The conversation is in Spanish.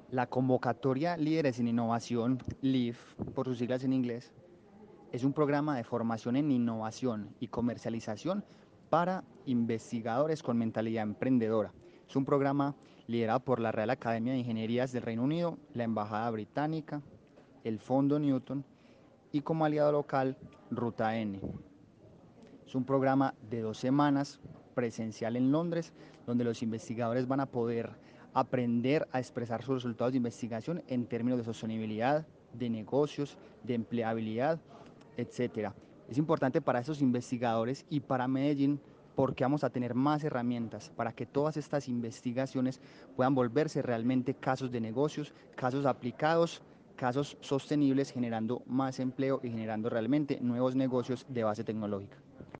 La convocatoria Líderes en Innovación, LEAF, por sus siglas en inglés, es un programa de formación en innovación y comercialización para investigadores con mentalidad emprendedora. Es un programa liderado por la Real Academia de Ingenierías del Reino Unido, la Embajada Británica, el Fondo Newton y como aliado local Ruta N. Es un programa de 2 semanas presencial en Londres, donde los investigadores van a poder aprender a expresar sus resultados de investigación en términos de sostenibilidad, de negocios, de empleabilidad, etcétera. Es importante para esos investigadores y para Medellín porque vamos a tener más herramientas para que todas estas investigaciones puedan volverse realmente casos de negocios, casos aplicados, casos sostenibles, generando más empleo y generando realmente nuevos negocios de base tecnológica.